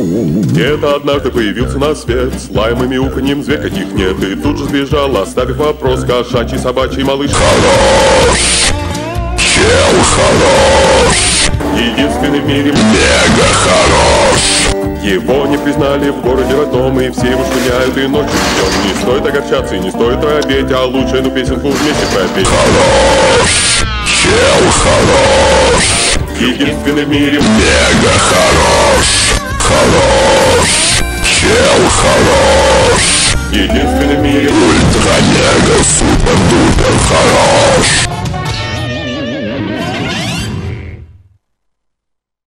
Где-то однажды появился на свет слаймом и мяуканьем зверь, каких нет. И тут же сбежал, оставив вопрос: кошачий, собачий малыш. Хорош, чел хорош, Единственный в мире мега хорош. Его не признали в городе родном, и все его шпыняют и ночью и днем. Не стоит огорчаться и не стоит робеть, а лучше эту песенку вместе пропеть. Хорош, чел хорош, Единственный в мире мега хорош. Хорош, чел хорош, единственный в мире ультра-мега супер-дупер хорош.